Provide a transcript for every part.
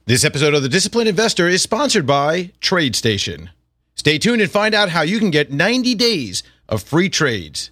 This episode of The Disciplined Investor is sponsored by TradeStation. Stay tuned and find out how you can get 90 days of free trades.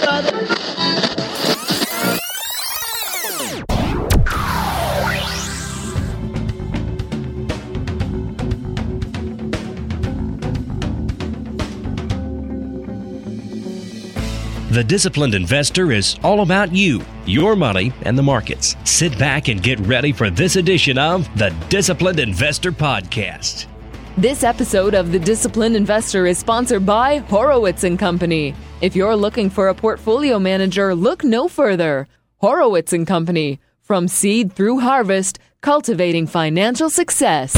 The Disciplined Investor is all about you, your money, and the markets. Sit back and get ready for this edition of the Disciplined Investor Podcast. This episode of The Disciplined Investor is sponsored by Horowitz & Company. If you're looking for a portfolio manager, look no further. Horowitz & Company. From seed through harvest, cultivating financial success.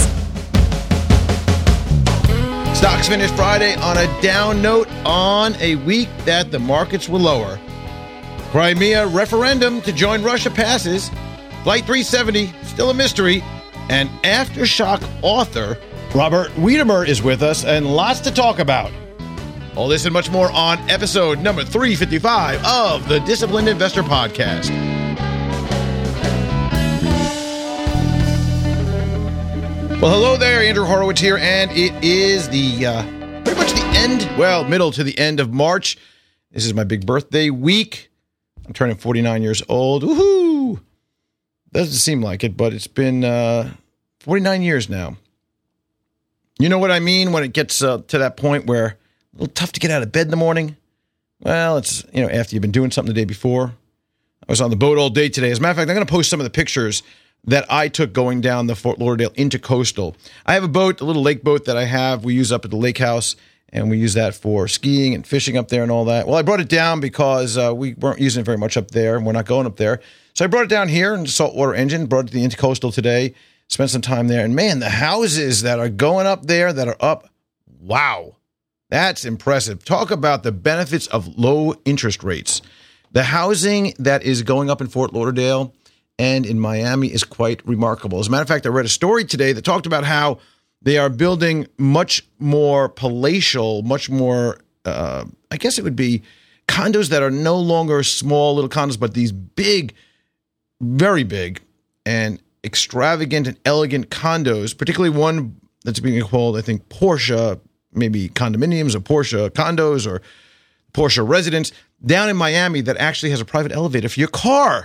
Stocks finished Friday on a down note on a week that the markets were lower. Crimea referendum to join Russia passes. Flight 370, still a mystery. And Aftershock author Robert Wiedemer is with us and lots to talk about. All this and much more on episode number 355 of the Disciplined Investor Podcast. Well, hello there, Andrew Horowitz here, and it is the pretty much the end, well, middle to the end of March. This is my big birthday week. I'm turning 49 years old. Woohoo! Doesn't seem like it, but it's been 49 years now. You know what I mean when it gets to that point where a little tough to get out of bed in the morning? Well, it's, after you've been doing something the day before. I was on the boat all day today. As a matter of fact, I'm going to post some of the pictures that I took going down the Fort Lauderdale Intercoastal. I have a boat, a little lake boat that I have. We use up at the lake house, and we use that for skiing and fishing up there and all that. Well, I brought it down because we weren't using it very much up there, and we're not going up there. So I brought it down here in the saltwater engine, brought it to the Intercoastal today, spent some time there. And man, the houses that are going up there that are up, wow, that's impressive. Talk about the benefits of low interest rates. The housing that is going up in Fort Lauderdale and in Miami is quite remarkable. As a matter of fact, I read a story today that talked about how they are building much more palatial, much more, I guess it would be condos that are no longer small little condos, but these big, very big and extravagant and elegant condos, particularly one that's being called, I think, Porsche, maybe condominiums or Porsche condos or Porsche residence down in Miami that actually has a private elevator for your car.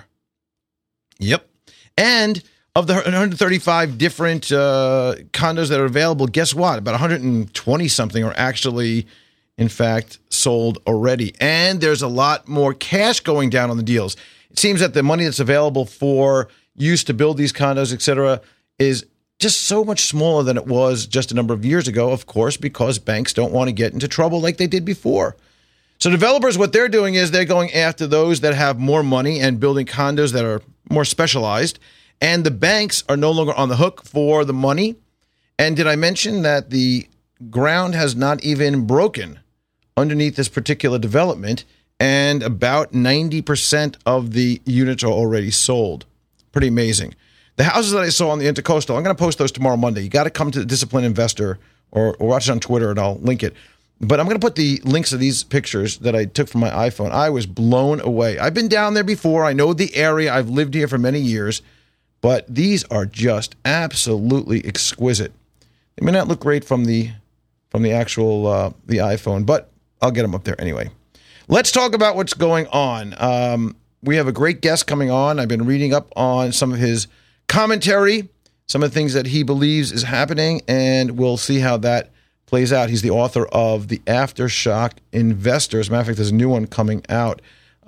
Yep. And of the 135 different condos that are available, guess what? About 120 something are actually, in fact, sold already. And there's a lot more cash going down on the deals. It seems that the money that's available for use to build these condos, et cetera, is just so much smaller than it was just a number of years ago, of course, because banks don't want to get into trouble like they did before. So developers, what they're doing is they're going after those that have more money and building condos that are more specialized. And the banks are no longer on the hook for the money. And did I mention that the ground has not even broken underneath this particular development? And about 90% of the units are already sold. Pretty amazing. The houses that I saw on the Intercoastal, I'm going to post those tomorrow Monday. You got to come to the Disciplined Investor or watch it on Twitter and I'll link it. But I'm going to put the links of these pictures that I took from my iPhone. I was blown away. I've been down there before. I know the area. I've lived here for many years. But these are just absolutely exquisite. They may not look great from the actual the iPhone, but I'll get them up there anyway. Let's talk about what's going on. We have a great guest coming on. I've been reading up on some of his commentary, some of the things that he believes is happening, and we'll see how that plays out. He's the author of The Aftershock Investor. As a matter of fact, there's a new one coming out.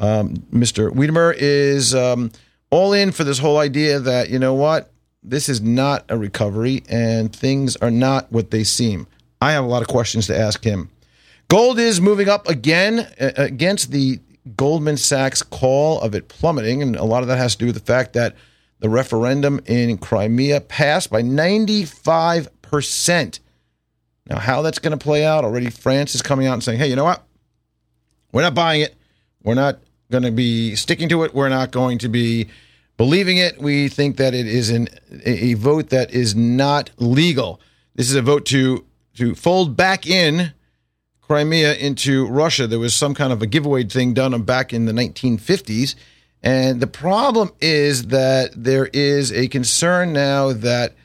Mr. Wiedemer is all in for this whole idea that, you know what, this is not a recovery and things are not what they seem. I have a lot of questions to ask him. Gold is moving up again against the Goldman Sachs call of it plummeting, and a lot of that has to do with the fact that the referendum in Crimea passed by 95%. Now, how that's going to play out, already France is coming out and saying, hey, you know what? We're not buying it. We're not going to be sticking to it. We're not going to be believing it. We think that it is a vote that is not legal. This is a vote to fold back in Crimea into Russia. There was some kind of a giveaway thing done back in the 1950s. And the problem is that there is a concern now that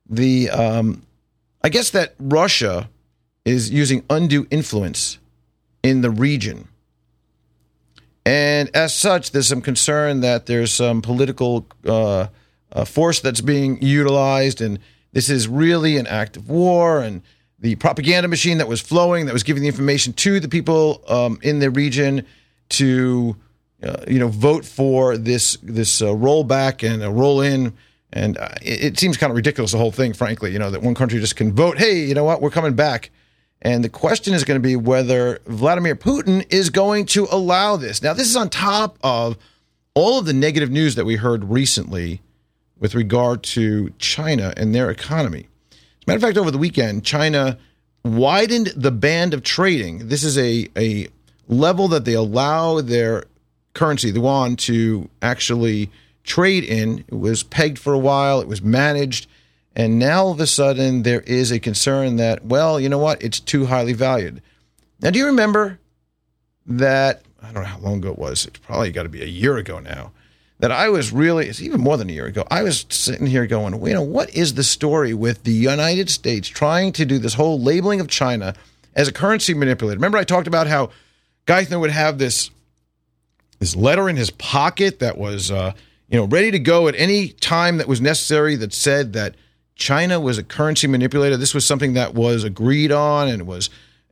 I guess that Russia is using undue influence in the region. And as such, there's some concern that there's some political force that's being utilized, and this is really an act of war, and the propaganda machine that was flowing, that was giving the information to the people in the region to, vote for this rollback and a roll in. And it seems kind of ridiculous, the whole thing, frankly, that one country just can vote, hey, you know what, we're coming back. And the question is going to be whether Vladimir Putin is going to allow this. Now, this is on top of all of the negative news that we heard recently with regard to China and their economy. As a matter of fact, over the weekend, China widened the band of trading. This is a level that they allow their currency, the yuan, to actually trade in. It was pegged for a while. It was managed. And now, all of a sudden, there is a concern that, well, you know what? It's too highly valued. Now, do you remember that, I don't know how long ago it was, it's probably got to be a year ago now, that I was really, it's even more than a year ago, I was sitting here going, what is the story with the United States trying to do this whole labeling of China as a currency manipulator? Remember I talked about how Geithner would have this letter in his pocket that was, ready to go at any time that was necessary, that said that China was a currency manipulator. This was something that was agreed on and was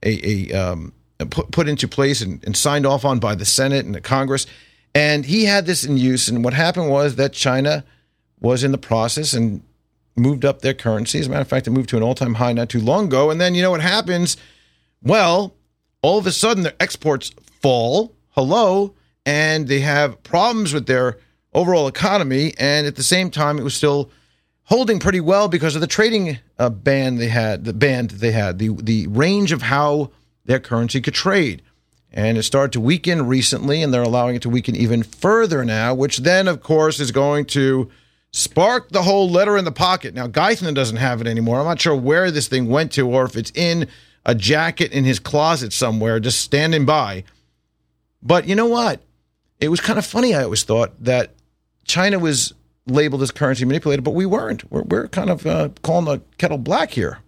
put into place and signed off on by the Senate and the Congress. And he had this in use. And what happened was that China was in the process and moved up their currency. As a matter of fact, it moved to an all-time high not too long ago. And then you know what happens? Well, all of a sudden their exports fall. Hello. And they have problems with their overall economy. And at the same time, it was still holding pretty well because of the trading band they had, the range of how their currency could trade. And it started to weaken recently, and they're allowing it to weaken even further now, which then, of course, is going to spark the whole letter in the pocket. Now, Geithner doesn't have it anymore. I'm not sure where this thing went to, or if it's in a jacket in his closet somewhere, just standing by. But you know what? It was kind of funny, I always thought, that China was labeled as currency manipulated, but we weren't. We're kind of calling the kettle black here.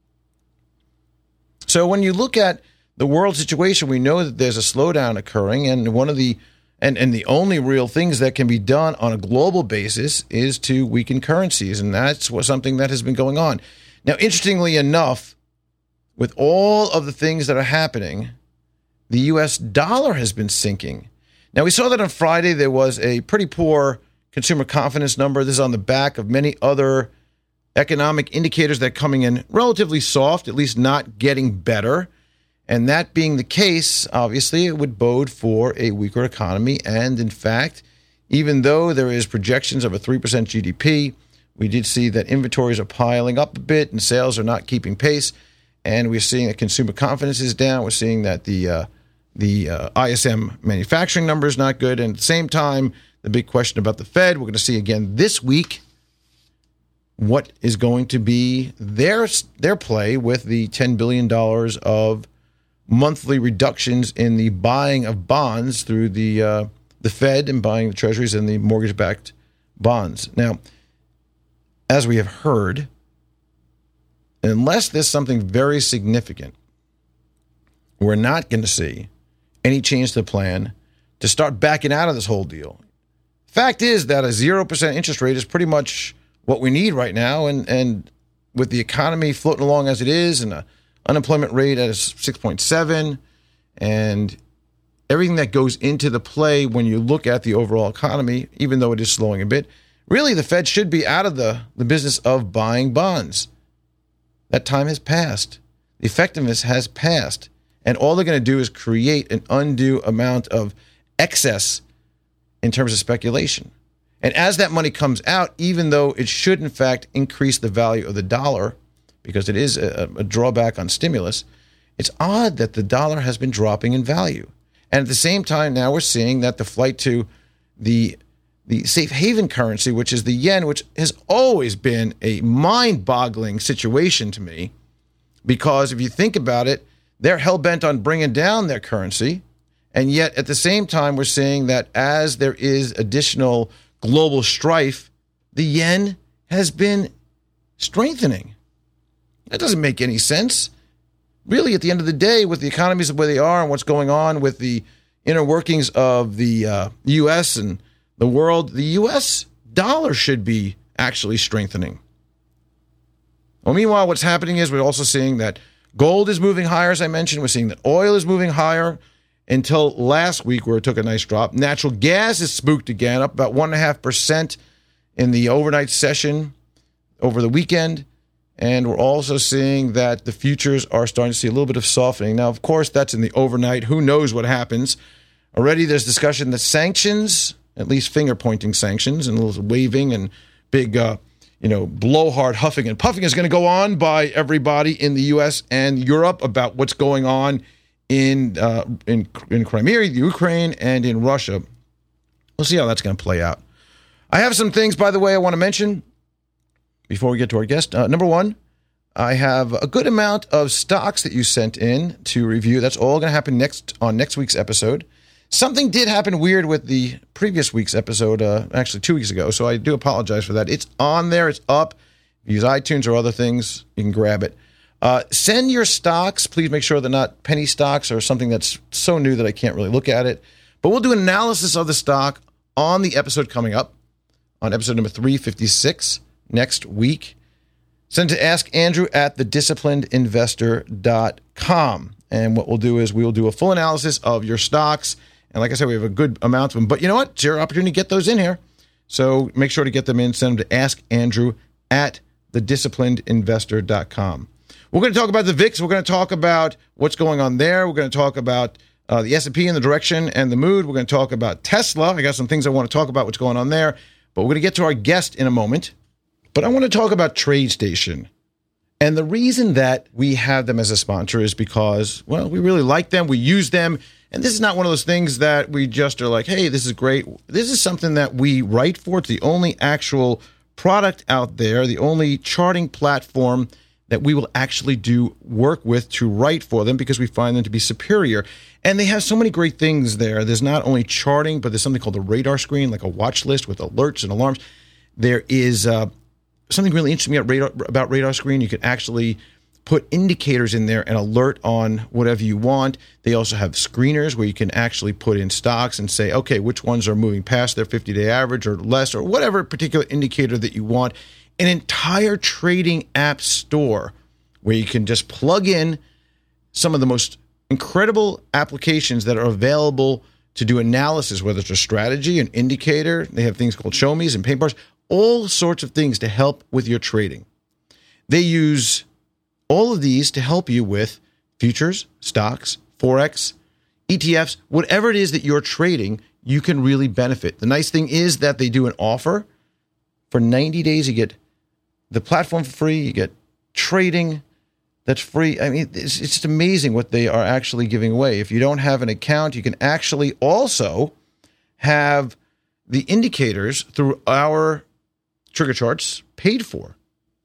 So when you look at the world situation, we know that there's a slowdown occurring, and one of the and the only real things that can be done on a global basis is to weaken currencies, and that's something that has been going on. Now, interestingly enough, with all of the things that are happening, the U.S. dollar has been sinking. Now, we saw that on Friday there was a pretty poor consumer confidence number. This is on the back of many other economic indicators that are coming in relatively soft, at least not getting better. And that being the case, obviously, it would bode for a weaker economy. And in fact, even though there is projections of a 3% GDP, we did see that inventories are piling up a bit and sales are not keeping pace. And we're seeing that consumer confidence is down. We're seeing that the ISM manufacturing number is not good. And at the same time, the big question about the Fed, we're going to see again this week what is going to be their play with the $10 billion of monthly reductions in the buying of bonds through the Fed and buying the treasuries and the mortgage-backed bonds. Now, as we have heard, unless there's something very significant, we're not going to see any change to the plan to start backing out of this whole deal. Fact is that a 0% interest rate is pretty much what we need right now, and with the economy floating along as it is, and an unemployment rate at 6.7, and everything that goes into the play when you look at the overall economy, even though it is slowing a bit, really the Fed should be out of the business of buying bonds. That time has passed. The effectiveness has passed. And all they're going to do is create an undue amount of excess in terms of speculation. And as that money comes out, even though it should, in fact, increase the value of the dollar, because it is a drawback on stimulus, it's odd that the dollar has been dropping in value. And at the same time, now we're seeing that the flight to the safe haven currency, which is the yen, which has always been a mind-boggling situation to me, because if you think about it, they're hell-bent on bringing down their currency. And yet, at the same time, we're seeing that as there is additional global strife, the yen has been strengthening. That doesn't make any sense. Really, at the end of the day, with the economies the way they are and what's going on with the inner workings of the U.S. and the world, the U.S. dollar should be actually strengthening. Well, meanwhile, what's happening is we're also seeing that gold is moving higher, as I mentioned. We're seeing that oil is moving higher until last week where it took a nice drop. Natural gas is spooked again, up about 1.5% in the overnight session over the weekend. And we're also seeing that the futures are starting to see a little bit of softening. Now, of course, that's in the overnight. Who knows what happens? Already there's discussion that sanctions, at least finger-pointing sanctions and a little waving and big, blowhard huffing and puffing is going to go on by everybody in the U.S. and Europe about what's going on in Crimea, Ukraine, and in Russia. We'll see how that's going to play out. I have some things, by the way, I want to mention before we get to our guest. Number one, I have a good amount of stocks that you sent in to review. That's all going to happen on next week's episode. Something did happen weird with the previous week's episode, actually 2 weeks ago, so I do apologize for that. It's on there. It's up. If you use iTunes or other things, you can grab it. Send your stocks. Please make sure they're not penny stocks or something that's so new that I can't really look at it. But we'll do an analysis of the stock on the episode coming up, on episode number 356. Next week. Send to askandrew@thedisciplinedinvestor.com. And what we'll do is we'll do a full analysis of your stocks. And like I said, we have a good amount of them. But you know what? It's your opportunity to get those in here. So make sure to get them in. Send them to askandrew@thedisciplinedinvestor.com. We're going to talk about the VIX. We're going to talk about what's going on there. We're going to talk about the S&P and the direction and the mood. We're going to talk about Tesla. I got some things I want to talk about, what's going on there. But we're going to get to our guest in a moment. But I want to talk about TradeStation. And the reason that we have them as a sponsor is because, well, we really like them. We use them. And this is not one of those things that we just are like, hey, this is great. This is something that we write for. It's the only actual product out there, the only charting platform that we will actually do work with to write for them because we find them to be superior. And they have so many great things there. There's not only charting, but there's something called the radar screen, like a watch list with alerts and alarms. There is something really interesting about radar screen. You can actually put indicators in there and alert on whatever you want. They also have screeners where you can actually put in stocks and say, okay, which ones are moving past their 50-day average or less or whatever particular indicator that you want. An entire trading app store where you can just plug in some of the most incredible applications that are available to do analysis, whether it's a strategy, an indicator. They have things called show me's and paint bars, all sorts of things to help with your trading. They use all of these to help you with futures, stocks, Forex, ETFs, whatever it is that you're trading, you can really benefit. The nice thing is that they do an offer. For 90 days, you get the platform for free, you get trading that's free. I mean, it's just amazing what they are actually giving away. If you don't have an account, you can actually also have the indicators through our trigger charts paid for.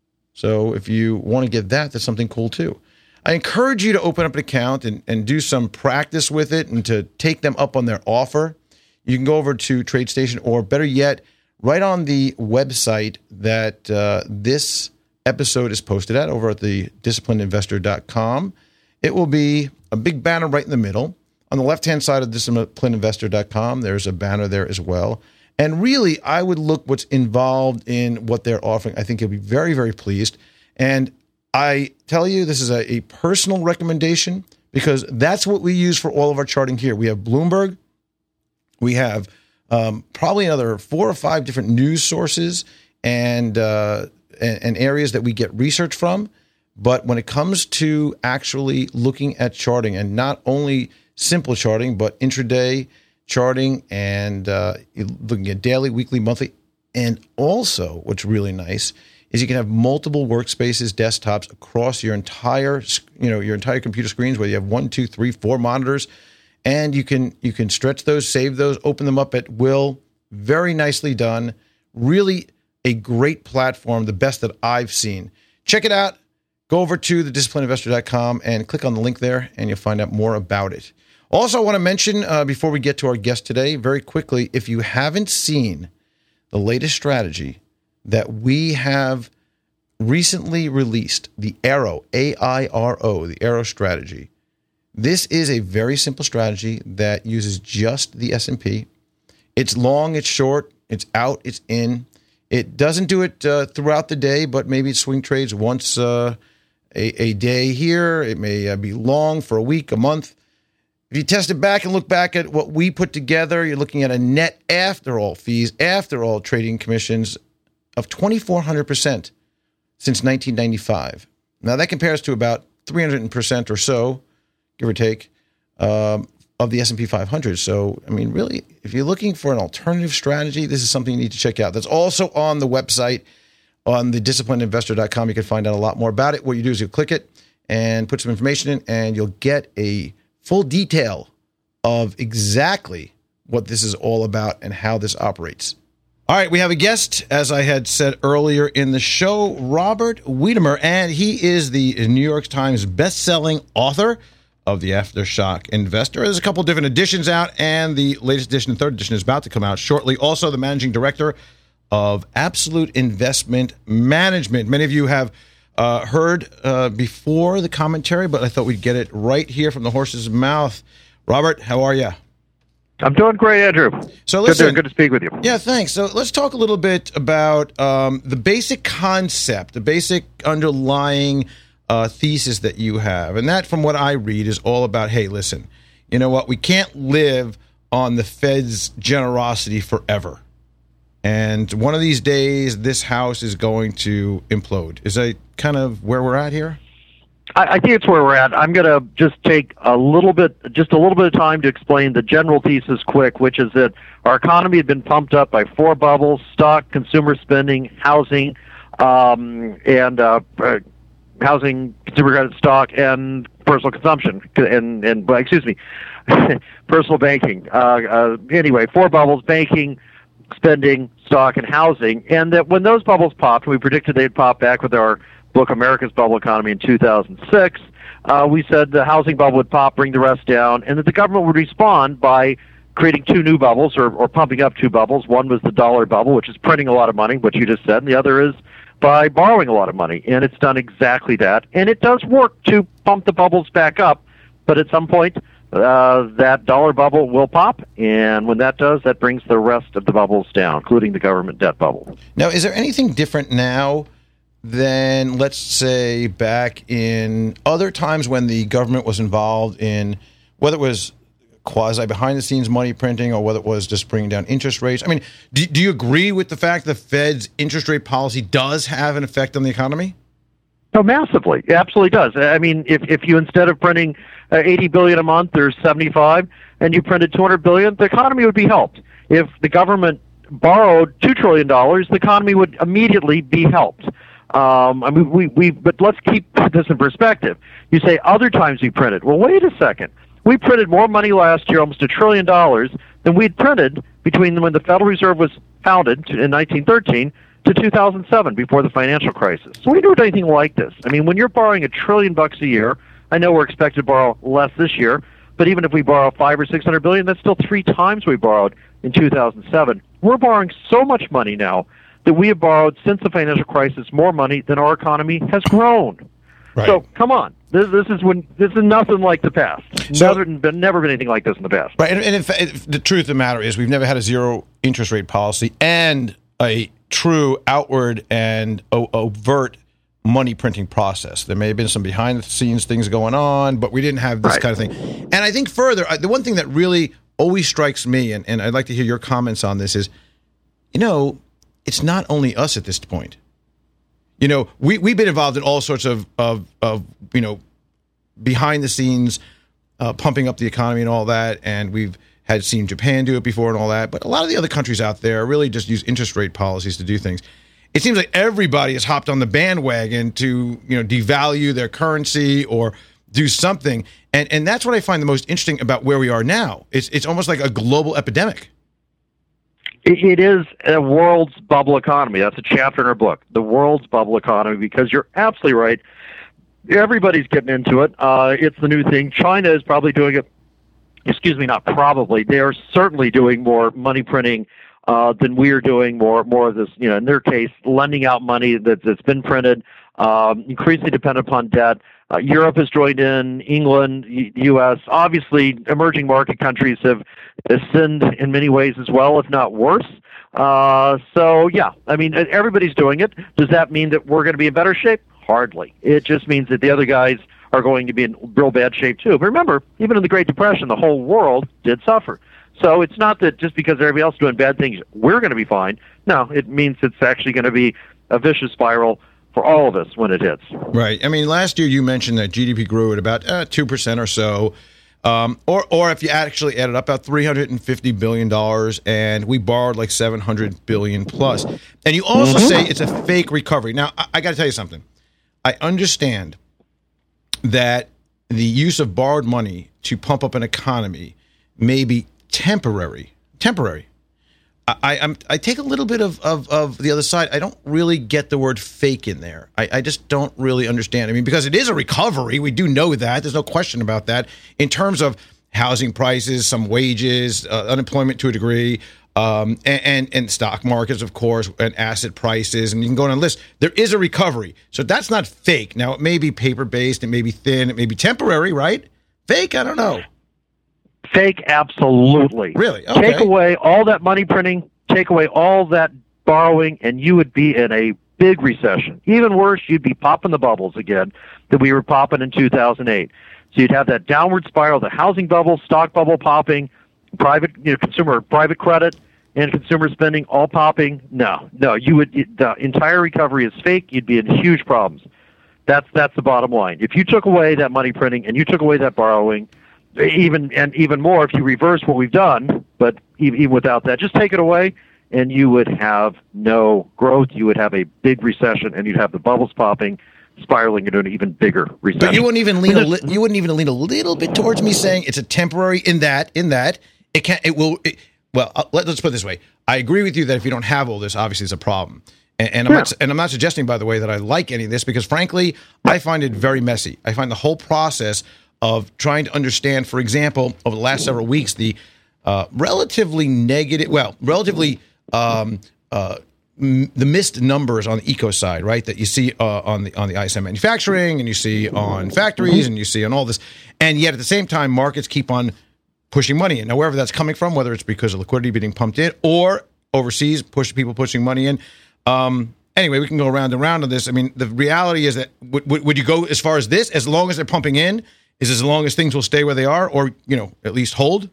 So if you want to get that, that's something cool too. I encourage you to open up an account and do some practice with it and to take them up on their offer. You can go over to TradeStation, or better yet, right on the website that this episode is posted at, over at the disciplinedinvestor.com. It will be a big banner right in the middle. On the left-hand side of disciplinedinvestor.com, there's a banner there as well. And really, I would look what's involved in what they're offering. I think you'll be very, very pleased. And I tell you, this is a personal recommendation because that's what we use for all of our charting here. We have Bloomberg. We have probably another 4 or 5 different news sources and areas that we get research from. But when it comes to actually looking at charting, and not only simple charting, but intraday charting and looking at daily, weekly, monthly, and also what's really nice is you can have multiple workspaces, desktops across your entire computer screens, whether you have 1, 2, 3, 4 monitors, and you can stretch those, save those, open them up at will. Very nicely done. Really a great platform, the best that I've seen. Check it out. Go over to thedisciplinedinvestor.com and click on the link there, and you'll find out more about it. Also, I want to mention, before we get to our guest today, very quickly, if you haven't seen the latest strategy that we have recently released the Airo, A-I-R-O, the Airo strategy. This is a very simple strategy that uses just the S&P. It's long, it's short, it's out, it's in. It doesn't do it throughout the day, but maybe it swing trades once a day here. It may be long for a week, a month. If you test it back and look back at what we put together, you're looking at a net after all fees, after all trading commissions of 2,400% since 1995. Now, that compares to about 300% or so, give or take, of the S&P 500. So, I mean, really, if you're looking for an alternative strategy, this is something you need to check out. That's also on the website, on the disciplinedinvestor.com. You can find out a lot more about it. What you do is you click it and put some information in, and you'll get a full detail of exactly what this is all about and how this operates. All right, we have a guest, as I had said earlier in the show, Robert Wiedemer, and he is the New York Times best-selling author of The Aftershock Investor. There's a couple different editions out, and the latest edition, the third edition, is about to come out shortly. Also, the managing director of Absolute Investment Management. Many of you have heard before the commentary, but I thought we'd get it right here from the horse's mouth. Robert, how are you? I'm doing great, Andrew. So listen, good to speak with you. Yeah, thanks. So let's talk a little bit about the basic concept, the basic underlying thesis that you have. And that, from what I read, is all about, hey, listen, you know what? We can't live on the Fed's generosity forever. And one of these days, this house is going to implode. Is that kind of where we're at here? I think it's where we're at. I'm going to just take a little bit of time to explain the general thesis quick, which is that our economy had been pumped up by four bubbles: stock, consumer spending, housing, consumer credit, stock, and personal consumption, personal banking. Anyway, four bubbles: banking, spending, stock, and housing. And that when those bubbles popped, we predicted they'd pop back with our book America's Bubble Economy in 2006. We said the housing bubble would pop, bring the rest down, and that the government would respond by creating two new bubbles or pumping up two bubbles. One was the dollar bubble, which is printing a lot of money, what you just said, and the other is by borrowing a lot of money. And it's done exactly that. And it does work to pump the bubbles back up, but at some point, that dollar bubble will pop, and when that does, that brings the rest of the bubbles down, including the government debt bubble. Now, is there anything different now than, let's say, back in other times when the government was involved in, whether it was quasi behind-the-scenes money printing or whether it was just bringing down interest rates? I mean, do you agree with the fact that the Fed's interest rate policy does have an effect on the economy? Oh, massively. It absolutely does. I mean, if you, instead of printing $80 billion a month or 75, and you printed $200 billion, the economy would be helped. If the government borrowed $2 trillion, the economy would immediately be helped. But let's keep this in perspective. You say other times we printed. Well, wait a second. We printed more money last year, almost $1 trillion, than we'd printed between when the Federal Reserve was founded in 1913 to 2007, before the financial crisis. So we don't do anything like this. I mean, when you're borrowing $1 trillion a year, I know we're expected to borrow less this year, but even if we borrow $500 or $600 billion, that's still 3 times we borrowed in 2007. We're borrowing so much money now that we have borrowed since the financial crisis more money than our economy has grown. Right. So come on, this is nothing like the past. So, never been anything like this in the past. Right, and in fact, the truth of the matter is we've never had a zero interest rate policy and a true outward and overt money printing process. There may have been some behind the scenes things going on, but we didn't have this kind of thing. And I think further, the one thing that really always strikes me, and I'd like to hear your comments on this, is, it's not only us at this point. We've been involved in all sorts of behind the scenes pumping up the economy and all that, and we've had seen Japan do it before and all that, but a lot of the other countries out there really just use interest rate policies to do things. It seems like everybody has hopped on the bandwagon to devalue their currency or do something, and that's what I find the most interesting about where we are now. It's almost like a global epidemic. It is a world's bubble economy. That's a chapter in our book, The World's Bubble Economy, because you're absolutely right. Everybody's getting into it. It's the new thing. China is probably doing it. Excuse me, not probably. They are certainly doing more money printing than we are doing more of this. In their case, lending out money that's been printed, increasingly dependent upon debt. Europe has joined in, England, U.S. Obviously, emerging market countries have sinned in many ways as well, if not worse. Everybody's doing it. Does that mean that we're going to be in better shape? Hardly. It just means that the other guys are going to be in real bad shape too. But remember, even in the Great Depression, the whole world did suffer. So it's not that just because everybody else is doing bad things, we're going to be fine. No, it means it's actually going to be a vicious spiral for all of us when it hits. Right. I mean, last year you mentioned that GDP grew at about 2% or so, or if you actually added up, about $350 billion, and we borrowed like $700 billion plus. And you also say it's a fake recovery. Now, I got to tell you something. I understand that the use of borrowed money to pump up an economy may be temporary. I take a little bit of the other side. I don't really get the word fake in there. I just don't really understand. I mean, because it is a recovery. We do know that. There's no question about that. In terms of housing prices, some wages, unemployment to a degree, and stock markets, of course, and asset prices, and you can go on a list. There is a recovery. So that's not fake. Now, it may be paper-based, it may be thin, it may be temporary, right? Fake? I don't know. Fake, absolutely. Really? Okay. Take away all that money printing, take away all that borrowing, and you would be in a big recession. Even worse, you'd be popping the bubbles again that we were popping in 2008. So you'd have that downward spiral, the housing bubble, stock bubble popping, consumer private credit and consumer spending all popping. No, the entire recovery is fake. You'd be in huge problems. That's the bottom line. If you took away that money printing and you took away that borrowing, even more if you reverse what we've done, but even without that, just take it away, and you would have no growth. You would have a big recession, and you'd have the bubbles popping, spiraling into an even bigger recession. But you wouldn't even lean a little bit towards me saying it's a temporary in that it can it will. Let's put it this way. I agree with you that if you don't have all this, obviously it's a problem. And I'm not suggesting, by the way, that I like any of this, because frankly, I find it very messy. I find the whole process of trying to understand, for example, over the last several weeks, the relatively the missed numbers on the eco side, right? That you see on the ISM manufacturing, and you see on factories, and you see on all this, and yet at the same time, markets keep on pushing money in. Now, wherever that's coming from, whether it's because of liquidity being pumped in or overseas, people pushing money in. Anyway, we can go around and around on this. I mean, the reality is that would you go as far as this? As long as they're pumping in, is as long as things will stay where they are, or at least hold?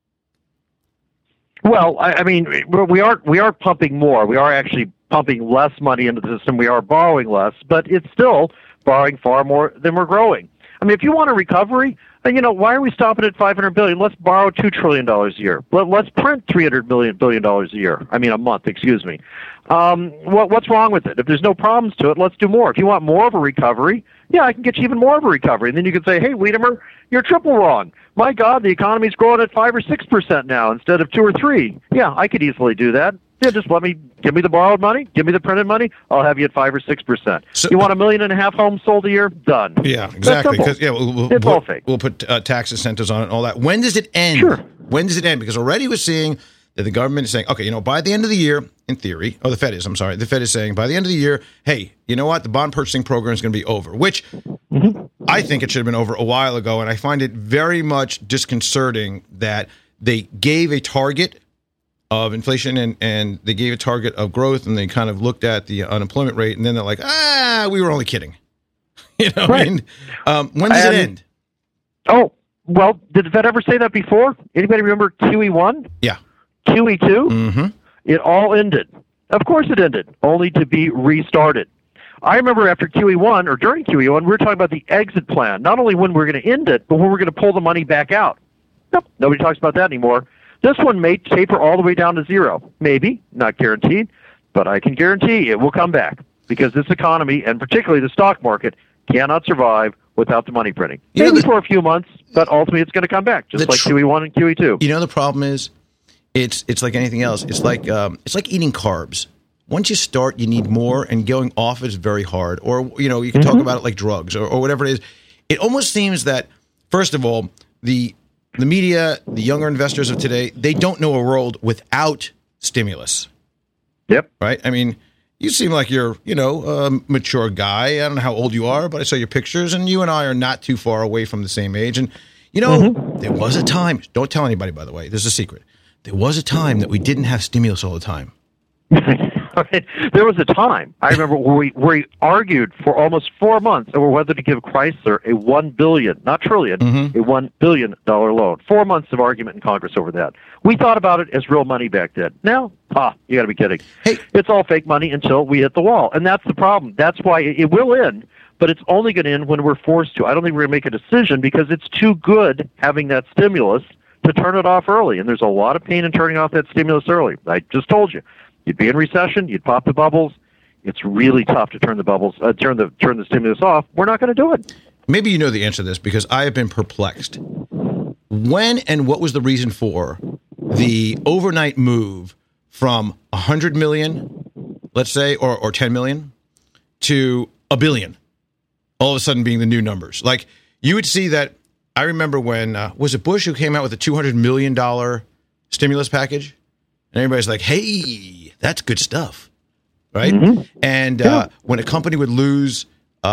Well, I mean, we are pumping more. We are actually pumping less money into the system. We are borrowing less, but it's still borrowing far more than we're growing. I mean, if you want a recovery, why are we stopping at $500 billion? Let's borrow $2 trillion a year. Let's print $300 billion a year. I mean, a month. Excuse me. What's wrong with it? If there's no problems to it, let's do more. If you want more of a recovery, yeah, I can get you even more of a recovery. And then you can say, hey, Wiedemer, you're triple wrong. My God, the economy's growing at 5 or 6% now instead of 2 or 3. Yeah, I could easily do that. Yeah, just give me the borrowed money, give me the printed money. I'll have you at 5 or 6%. So, you want 1.5 million homes sold a year? Done. Yeah, exactly. Because it's all fake. We'll put tax incentives on it and all that. When does it end? Sure. When does it end? Because already we're seeing that the government is saying, okay, by the end of the year, in theory, the Fed is saying by the end of the year, hey, you know what? The bond purchasing program is going to be over, which I think it should have been over a while ago. And I find it very much disconcerting that they gave a target of inflation and they gave a target of growth, and they kind of looked at the unemployment rate, and then they're like, we were only kidding. Right. I mean, when does it end? Oh, well, did the Fed ever say that before? Anybody remember QE1? Yeah. QE2? Mm-hmm. It all ended. Of course it ended, only to be restarted. I remember after QE1, or during QE1, we were talking about the exit plan, not only when we're going to end it, but when we're going to pull the money back out. Nope, nobody talks about that anymore. This one may taper all the way down to zero. Maybe, not guaranteed, but I can guarantee it will come back, because this economy, and particularly the stock market, cannot survive without the money printing. Maybe for a few months, but ultimately it's going to come back, just like QE1 and QE2. The problem is, it's like anything else. It's like eating carbs. Once you start, you need more, and going off is very hard. Or, you can talk about it like drugs or whatever it is. It almost seems that, first of all, the media, the younger investors of today, they don't know a world without stimulus. Yep. Right? I mean, you seem like you're, a mature guy. I don't know how old you are, but I saw your pictures, and you and I are not too far away from the same age. And, there was a time, don't tell anybody, by the way, this is a secret. There was a time that we didn't have stimulus all the time. There was a time, I remember, where we argued for almost 4 months over whether to give Chrysler a $1 billion, not trillion, a $1 billion loan. 4 months of argument in Congress over that. We thought about it as real money back then. Now, you got to be kidding. Hey. It's all fake money until we hit the wall. And that's the problem. That's why it will end, but it's only going to end when we're forced to. I don't think we're going to make a decision because it's too good having that stimulus to turn it off early. And there's a lot of pain in turning off that stimulus early. I just told you. You'd be in recession. You'd pop the bubbles. It's really tough to turn the turn the stimulus off. We're not going to do it. Maybe you know the answer to this because I have been perplexed. When and what was the reason for the overnight move from 100 million, let's say, or 10 million, to $1 billion? All of a sudden, being the new numbers. Like you would see that. I remember when was it Bush who came out with a $200 million stimulus package, and everybody's like, "Hey, that's good stuff," right? Mm-hmm. And when a company would lose,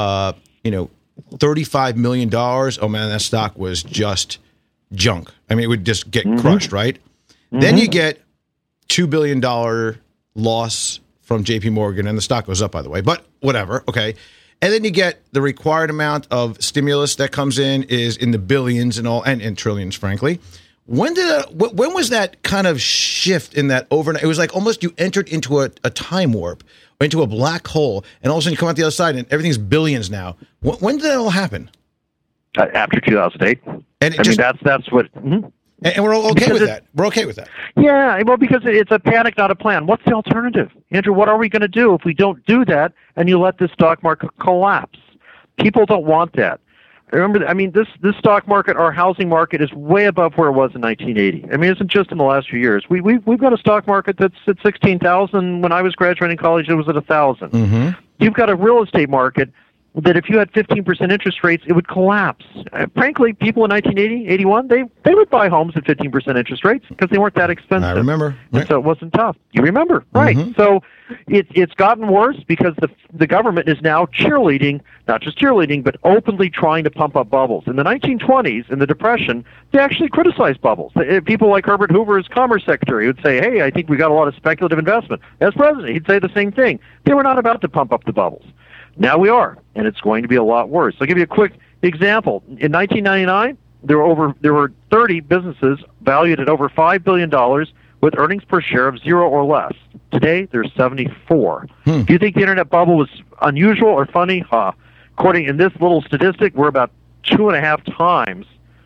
$35 million, oh man, that stock was just junk. I mean, it would just get crushed, right? Then you get $2 billion loss from J.P. Morgan, and the stock goes up, by the way. But whatever, okay. And then you get the required amount of stimulus that comes in is in the billions and all, and trillions, frankly. When was that kind of shift in that overnight? It was like almost you entered into a time warp, or into a black hole, and all of a sudden you come out the other side and everything's billions now. When did that all happen? After 2008. And that's what. Mm-hmm. And we're all okay with that. We're okay with that. Yeah, well, because it's a panic, not a plan. What's the alternative? Andrew, what are we going to do if we don't do that and you let the stock market collapse? People don't want that. Remember, this stock market, our housing market, is way above where it was in 1980. I mean, it isn't just in the last few years. We've got a stock market that's at 16,000. When I was graduating college, it was at 1,000. Mm-hmm. You've got a real estate market that if you had 15% interest rates, it would collapse. Frankly, people in 1980, 81, they would buy homes at 15% interest rates because they weren't that expensive. I remember. Right. And so it wasn't tough. You remember, right. Mm-hmm. So it's gotten worse because the government is now cheerleading, not just cheerleading, but openly trying to pump up bubbles. In the 1920s, in the Depression, they actually criticized bubbles. People like Herbert Hoover as Commerce Secretary would say, hey, I think we got a lot of speculative investment. As president, he'd say the same thing. They were not about to pump up the bubbles. Now we are, and it's going to be a lot worse. I'll give you a quick example. In 1999, there were 30 businesses valued at over $5 billion with earnings per share of 0 or less. Today, there's 74. Do you think the internet bubble was unusual or funny? According in this little statistic, we're about 2.5 times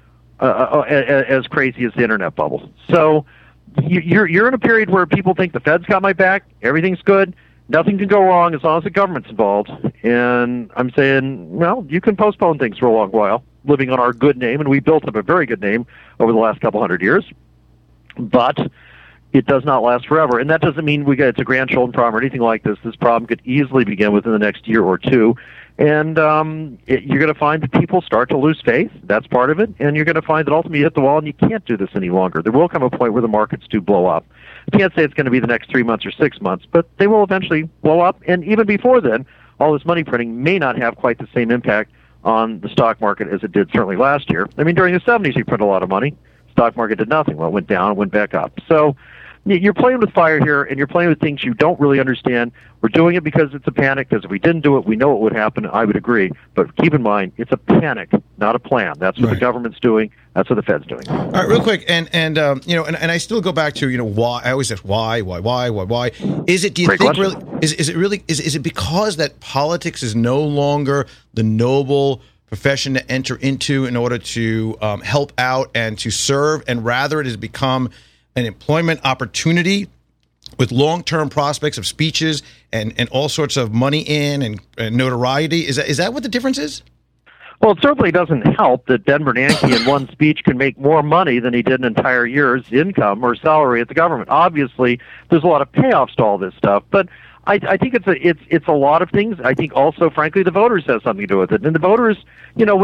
as crazy as the internet bubble. So you're in a period where people think the Fed's got my back, everything's good. Nothing can go wrong as long as the government's involved. And I'm saying, well, you can postpone things for a long while, living on our good name, and we built up a very good name over the last couple hundred years. But it does not last forever. And that doesn't mean it's a grandchildren problem or anything like this. This problem could easily begin within the next year or two. And you're going to find that people start to lose faith. That's part of it. And you're going to find that ultimately you hit the wall and you can't do this any longer. There will come a point where the markets do blow up. I can't say it's going to be the next 3 months or 6 months, but they will eventually blow up. And even before then, all this money printing may not have quite the same impact on the stock market as it did certainly last year. I mean, during the 70s, you printed a lot of money. Stock market did nothing. Well, it went down, it went back up. So you're playing with fire here, and you're playing with things you don't really understand. We're doing it because it's a panic, because if we didn't do it, we know what would happen. I would agree. But keep in mind, it's a panic, not a plan. That's what the government's doing. That's what the Fed's doing. All right, real quick, and I still go back to, why. I always ask why? Is it, do you think really, is it because that politics is no longer the noble profession to enter into in order to help out and to serve, and rather it has become an employment opportunity with long-term prospects of speeches and all sorts of money in and notoriety? Is that what the difference is? Well, it certainly doesn't help that Ben Bernanke in one speech can make more money than he did an entire year's income or salary at the government. Obviously, there's a lot of payoffs to all this stuff, but I think it's a lot of things. I think also, frankly, the voters have something to do with it. And the voters, when you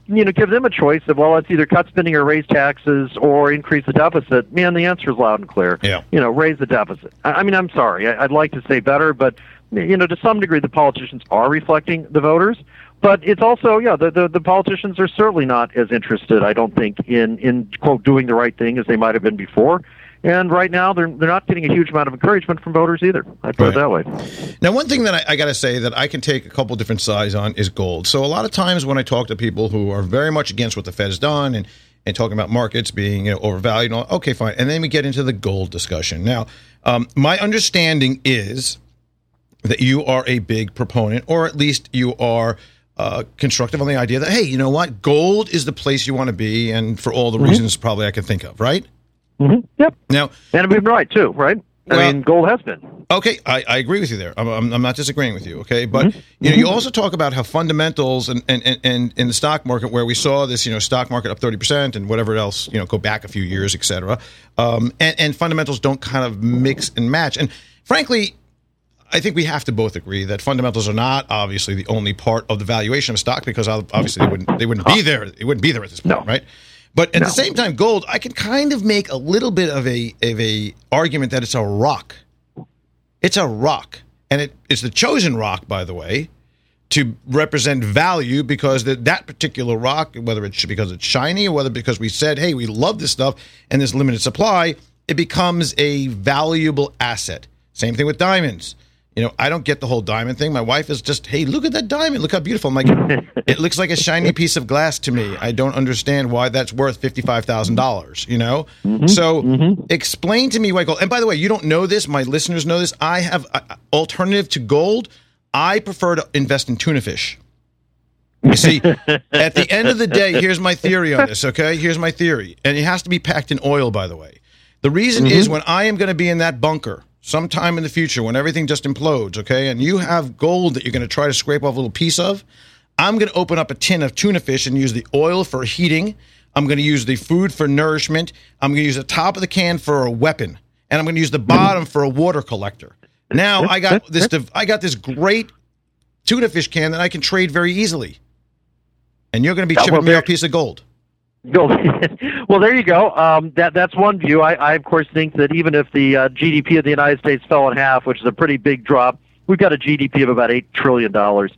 give them a choice of, well, let's either cut spending or raise taxes or increase the deficit, man, the answer is loud and clear. Yeah. Raise the deficit. I mean, I'm sorry. I'd like to say better, but, to some degree, the politicians are reflecting the voters. But it's also, the politicians are certainly not as interested, I don't think, in quote, doing the right thing as they might have been before. And right now, they're not getting a huge amount of encouragement from voters either. I put it that way. Now, one thing that I got to say that I can take a couple different sides on is gold. So a lot of times when I talk to people who are very much against what the Fed has done and talking about markets being overvalued, and all, okay, fine. And then we get into the gold discussion. Now, my understanding is that you are a big proponent, or at least you are constructive on the idea that, hey, you know what? Gold is the place you want to be, and for all the reasons probably I can think of, right? Mm-hmm. Yep. Now, and we've been right, too, right? I mean, gold has been. Okay, I agree with you there. I'm not disagreeing with you, okay? But, you also talk about how fundamentals and in the stock market, where we saw this, stock market up 30% and whatever else, go back a few years, et cetera, and fundamentals don't kind of mix and match. And frankly, I think we have to both agree that fundamentals are not obviously the only part of the valuation of stock, because obviously they wouldn't be there. It wouldn't be there at this point, right? But at the same time, gold, I can kind of make a little bit of a argument that it's a rock. It's a rock, and it's the chosen rock, by the way, to represent value, because that particular rock, whether it's because it's shiny or whether because we said, hey, we love this stuff and there's limited supply, it becomes a valuable asset. Same thing with diamonds. I don't get the whole diamond thing. My wife is just, hey, look at that diamond. Look how beautiful. I'm like, it looks like a shiny piece of glass to me. I don't understand why that's worth $55,000, So explain to me why gold. And by the way, you don't know this. My listeners know this. I have alternative to gold. I prefer to invest in tuna fish. You see, at the end of the day, here's my theory on this, okay? Here's my theory. And it has to be packed in oil, by the way. The reason is when I am going to be in that bunker sometime in the future, when everything just implodes, okay, and you have gold that you're going to try to scrape off a little piece of, I'm going to open up a tin of tuna fish and use the oil for heating. I'm going to use the food for nourishment. I'm going to use the top of the can for a weapon, and I'm going to use the bottom for a water collector. Now I got this great tuna fish can that I can trade very easily, and you're going to be shipping me a piece of gold. Well, there you go. That's one view. I of course think that even if the GDP of the United States fell in half, which is a pretty big drop, we've got a GDP of about $8 trillion.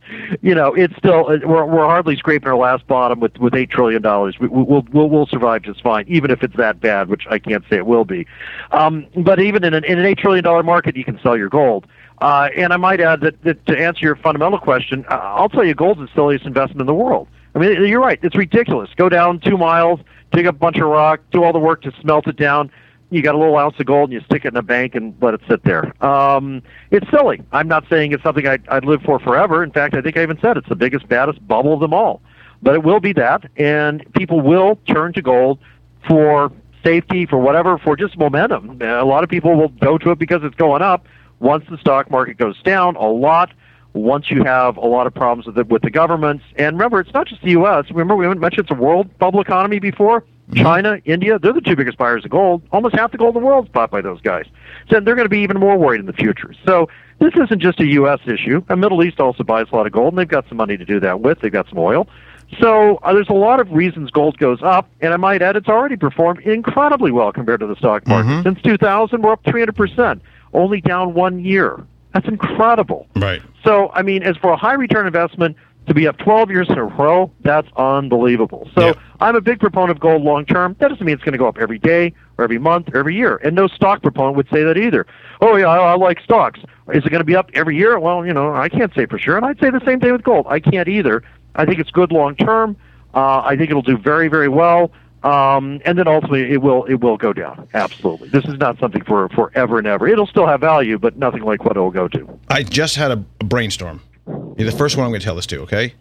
It's still we're hardly scraping our last bottom with $8 trillion. We'll survive just fine, even if it's that bad, which I can't say it will be. But even in an $8 trillion market, you can sell your gold. And I might add that to answer your fundamental question, I'll tell you, gold's the silliest investment in the world. I mean, you're right. It's ridiculous. Go down 2 miles, dig up a bunch of rock, do all the work to smelt it down. You got a little ounce of gold, and you stick it in a bank and let it sit there. It's silly. I'm not saying it's something I'd live for forever. In fact, I think I even said it's the biggest, baddest bubble of them all. But it will be that, and people will turn to gold for safety, for whatever, for just momentum. A lot of people will go to it because it's going up. Once the stock market goes down a lot, once you have a lot of problems with the governments, and remember, it's not just the U.S. Remember, we mentioned it's a world bubble economy before. China, India, they're the 2 biggest buyers of gold. Almost half the gold in the world is bought by those guys. So they're going to be even more worried in the future. So this isn't just a U.S. issue. The Middle East also buys a lot of gold, and they've got some money to do that with. They've got some oil. So there's a lot of reasons gold goes up, and I might add it's already performed incredibly well compared to the stock market. Since 2000, we're up 300%, only down 1 year. That's incredible. Right. So, I mean, as for a high return investment, to be up 12 years in a row, that's unbelievable. So I'm a big proponent of gold long term. That doesn't mean it's going to go up every day or every month or every year. And no stock proponent would say that either. Oh, yeah, I like stocks. Is it going to be up every year? Well, I can't say for sure. And I'd say the same thing with gold. I can't either. I think it's good long term. I think it'll do very, very well. And then ultimately it will go down. Absolutely. This is not something for forever and ever. It'll still have value, but nothing like what it'll go to. I just had a brainstorm. You're the first one I'm going to tell this to, okay?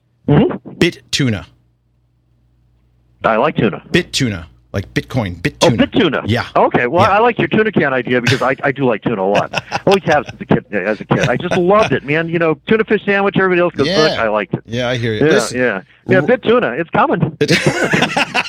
Bit tuna. I like tuna. Bit tuna. Like Bitcoin. Bit tuna. Oh, bit tuna. Yeah. Okay. Well, I like your tuna can idea because I do like tuna a lot. I always have since as a kid. I just loved it, man. Tuna fish sandwich, everybody else goes, look, I liked it. Yeah, I hear you. Yeah, yeah. Bit tuna. It's coming. It's coming.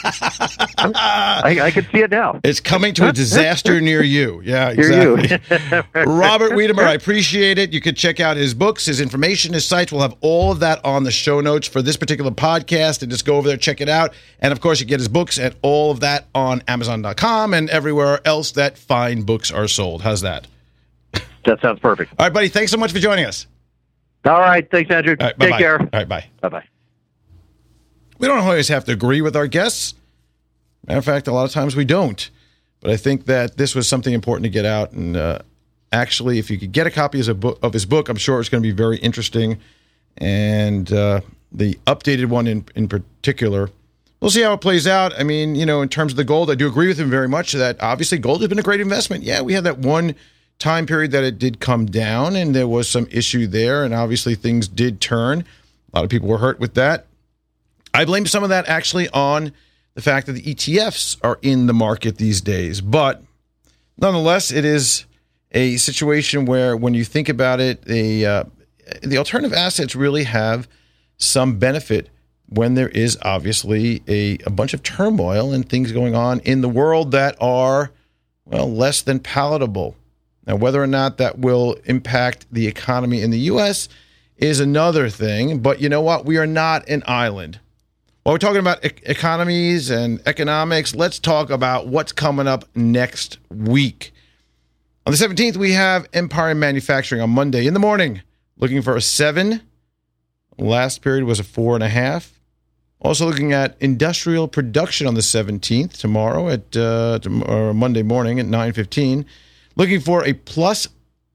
I can see it now. It's coming to a disaster near you. Yeah, exactly. Robert Wiedemer, I appreciate it. You can check out his books, his information, his sites. We'll have all of that on the show notes for this particular podcast, and just go over there, check it out. And, of course, you get his books and all of that on Amazon.com and everywhere else that fine books are sold. How's that? That sounds perfect. All right, buddy. Thanks so much for joining us. All right. Thanks, Andrew. All right, Take care. All right, bye. Bye-bye. We don't always have to agree with our guests. Matter of fact, a lot of times we don't. But I think that this was something important to get out. And actually, if you could get a copy of his book, I'm sure it's going to be very interesting. And the updated one in particular, we'll see how it plays out. I mean, in terms of the gold, I do agree with him very much that obviously gold has been a great investment. Yeah, we had that one time period that it did come down, and there was some issue there. And obviously, things did turn. A lot of people were hurt with that. I blame some of that actually on the fact that the ETFs are in the market these days. But nonetheless, it is a situation where when you think about it, the alternative assets really have some benefit when there is obviously a bunch of turmoil and things going on in the world that are, well, less than palatable. Now, whether or not that will impact the economy in the U.S. is another thing. But you know what? We are not an island. While we're talking about economies and economics, let's talk about what's coming up next week. On the 17th, we have Empire Manufacturing on Monday in the morning, looking for a 7. Last period was a 4.5. Also looking at industrial production on the 17th, tomorrow or Monday morning at 9:15, looking for a plus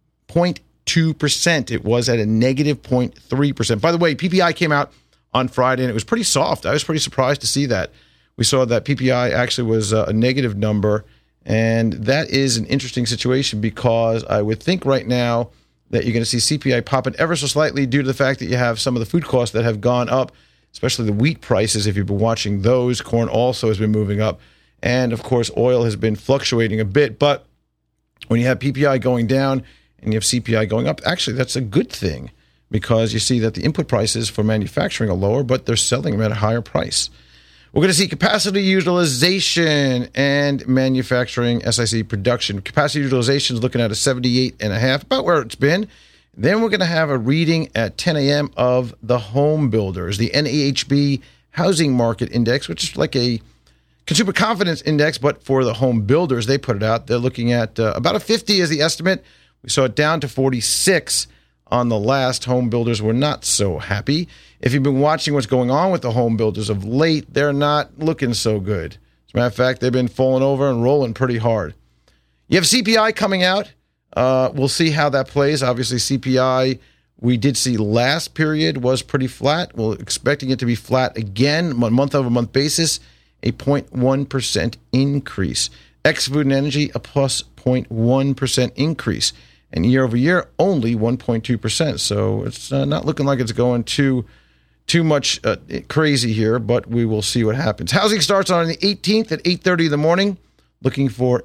0.2%. It was at a negative 0.3%. By the way, PPI came out on Friday, and it was pretty soft. I was pretty surprised to see that. We saw that PPI actually was a negative number, and that is an interesting situation because I would think right now that you're going to see CPI popping ever so slightly due to the fact that you have some of the food costs that have gone up, especially the wheat prices. If you've been watching those, corn also has been moving up, and of course, oil has been fluctuating a bit. But when you have PPI going down and you have CPI going up, actually, that's a good thing, because you see that the input prices for manufacturing are lower, but they're selling them at a higher price. We're going to see capacity utilization and manufacturing SIC production. Capacity utilization is looking at a 78.5, about where it's been. Then we're going to have a reading at 10 a.m. of the home builders, the NAHB Housing Market Index, which is like a consumer confidence index, but for the home builders, they put it out. They're looking at about a 50 as the estimate. We saw it down to 46. On the last, home builders were not so happy. If you've been watching what's going on with the home builders of late, they're not looking so good. As a matter of fact, they've been falling over and rolling pretty hard. You have CPI coming out. We'll see how that plays. Obviously, CPI, we did see last period was pretty flat. We're expecting it to be flat again, on a month-over-month basis, a 0.1% increase. Ex-food and energy, a plus 0.1% increase. And year over year, only 1.2%. So it's not looking like it's going too much crazy here, but we will see what happens. Housing starts on the 18th at 8:30 in the morning, looking for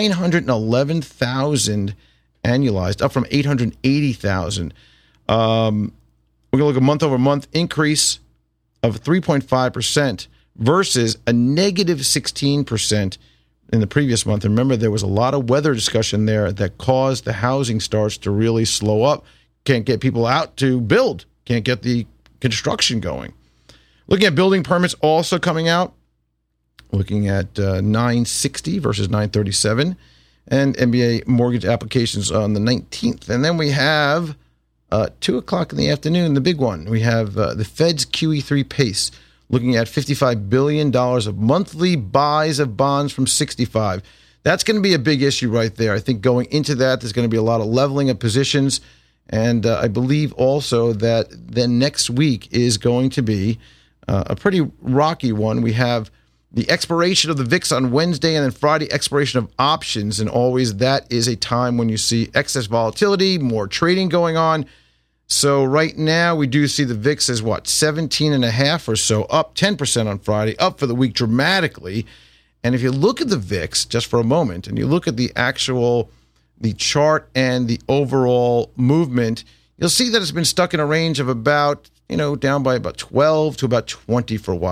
911,000 annualized, up from 880,000. We're going to look at month over month increase of 3.5% versus a negative 16% in the previous month. And remember, there was a lot of weather discussion there that caused the housing starts to really slow up. Can't get people out to build. Can't get the construction going. Looking at building permits also coming out. Looking at 960 versus 937. And MBA mortgage applications on the 19th. And then we have 2 o'clock in the afternoon, the big one. We have the Fed's QE3 pace, looking at $55 billion of monthly buys of bonds from 65. That's going to be a big issue right there. I think going into that, there's going to be a lot of leveling of positions. And I believe also that then next week is going to be a pretty rocky one. We have the expiration of the VIX on Wednesday, and then Friday, expiration of options. And always that is a time when you see excess volatility, more trading going on. So right now we do see the VIX as 17.5 or so, up 10% on Friday, up for the week dramatically. And if you look at the VIX just for a moment, and you look at the chart and the overall movement, you'll see that it's been stuck in a range of about, down by about 12 to about 20 for a while.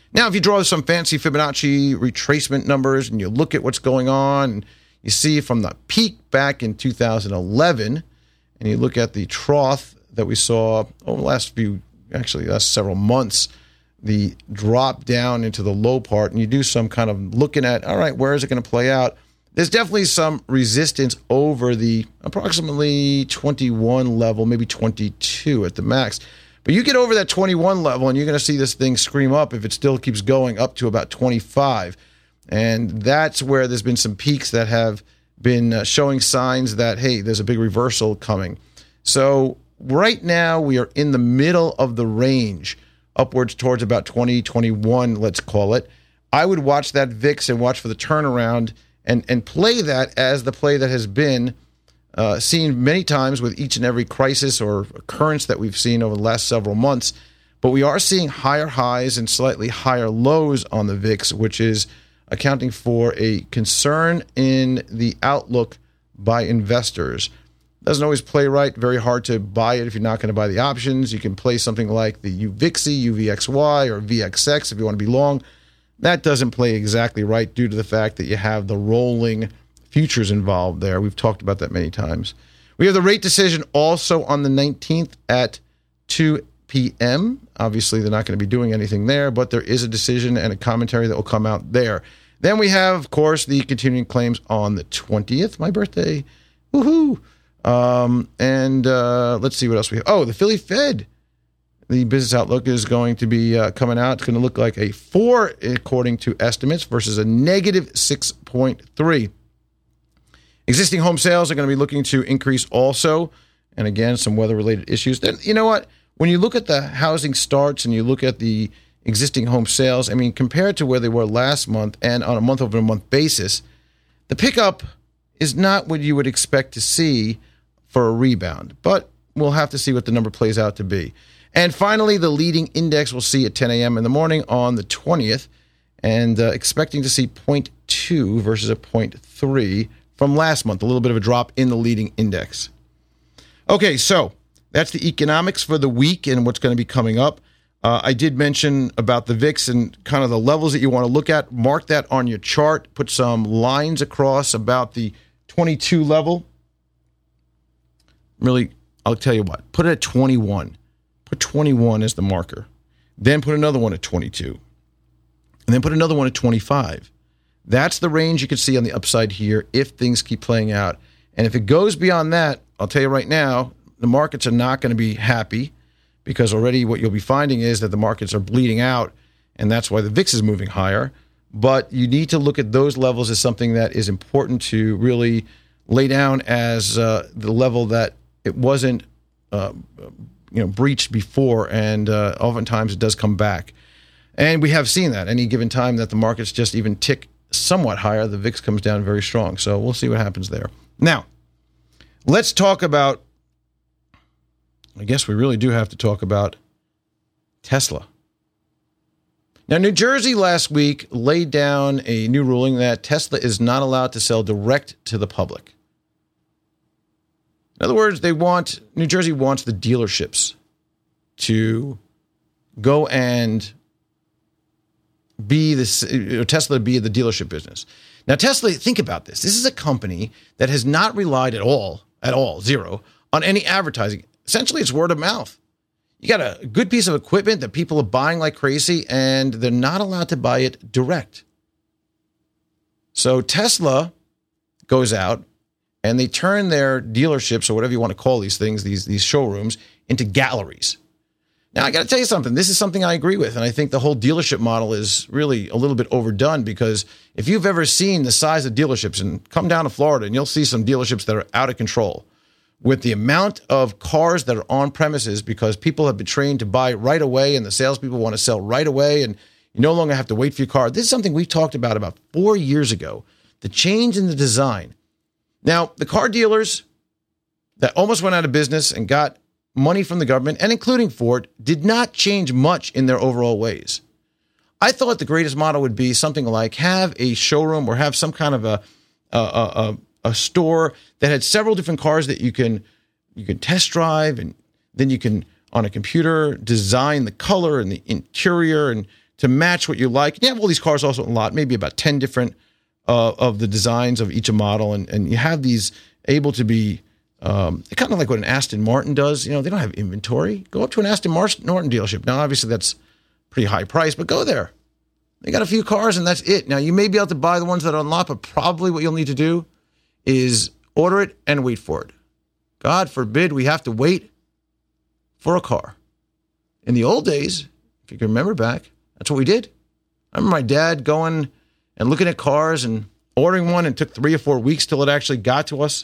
Now, if you draw some fancy Fibonacci retracement numbers and you look at what's going on, and you see from the peak back in 2011, and you look at the trough that we saw over the last several months, the drop down into the low part, and you do some kind of looking at, all right, where is it going to play out? There's definitely some resistance over the approximately 21 level, maybe 22 at the max. But you get over that 21 level, and you're going to see this thing scream up if it still keeps going up to about 25. And that's where there's been some peaks that have been showing signs that, hey, there's a big reversal coming. So right now we are in the middle of the range, upwards towards about 2021, let's call it. I would watch that VIX and watch for the turnaround and play that as the play that has been seen many times with each and every crisis or occurrence that we've seen over the last several months. But we are seeing higher highs and slightly higher lows on the VIX, which is accounting for a concern in the outlook by investors. Doesn't always play right. Very hard to buy it if you're not going to buy the options. You can play something like the UVIXY, UVXY, or VXX if you want to be long. That doesn't play exactly right due to the fact that you have the rolling futures involved there. We've talked about that many times. We have the rate decision also on the 19th at 2 p.m. Obviously, they're not going to be doing anything there, but there is a decision and a commentary that will come out there. Then we have, of course, the continuing claims on the 20th, my birthday. Woohoo! Let's see what else we have. Oh, the Philly Fed. The business outlook is going to be coming out. It's going to look like a 4 according to estimates versus a negative 6.3. Existing home sales are going to be looking to increase also. And again, some weather-related issues. Then, you know what? When you look at the housing starts and you look at the existing home sales, I mean, compared to where they were last month and on a month-over-month basis, the pickup is not what you would expect to see for a rebound. But we'll have to see what the number plays out to be. And finally, the leading index we'll see at 10 a.m. in the morning on the 20th, and expecting to see 0.2 versus a 0.3 from last month, a little bit of a drop in the leading index. Okay, so that's the economics for the week and what's going to be coming up. I did mention about the VIX and kind of the levels that you want to look at. Mark that on your chart. Put some lines across about the 22 level. Really, I'll tell you what. Put it at 21. Put 21 as the marker. Then put another one at 22. And then put another one at 25. That's the range you can see on the upside here if things keep playing out. And if it goes beyond that, I'll tell you right now, the markets are not going to be happy because already what you'll be finding is that the markets are bleeding out, and that's why the VIX is moving higher. But you need to look at those levels as something that is important to really lay down as the level that it wasn't breached before, and oftentimes it does come back. And we have seen that any given time that the markets just even tick somewhat higher, the VIX comes down very strong. So we'll see what happens there. Now, let's talk about, I guess we really do have to talk about Tesla. Now, New Jersey last week laid down a new ruling that Tesla is not allowed to sell direct to the public. In other words, New Jersey wants the dealerships to go and Tesla be the dealership business. Now, Tesla, think about this. This is a company that has not relied at all, zero, on any advertising. Essentially, it's word of mouth. You got a good piece of equipment that people are buying like crazy, and they're not allowed to buy it direct. So Tesla goes out, and they turn their dealerships, or whatever you want to call these things, these showrooms, into galleries. Now, I got to tell you something. This is something I agree with, and I think the whole dealership model is really a little bit overdone, because if you've ever seen the size of dealerships, and come down to Florida, and you'll see some dealerships that are out of control with the amount of cars that are on premises because people have been trained to buy right away, and the salespeople want to sell right away, and you no longer have to wait for your car. This is something we talked about 4 years ago, the change in the design. Now, the car dealers that almost went out of business and got money from the government, and including Ford, did not change much in their overall ways. I thought the greatest model would be something like have a showroom or have some kind of a store that had several different cars that you can test drive, and then you can, on a computer, design the color and the interior and to match what you like. You have all these cars also in a lot, maybe about 10 different of the designs of each model, and you have these able to be kind of like what an Aston Martin does. You know, they don't have inventory. Go up to an Aston Martin dealership. Now, obviously, that's pretty high price, but go there. They got a few cars, and that's it. Now, you may be able to buy the ones that are on lot, but probably what you'll need to do is order it and wait for it. God forbid we have to wait for a car. In the old days, if you can remember back, that's what we did. I remember my dad going and looking at cars and ordering one, and it took 3 or 4 weeks till it actually got to us.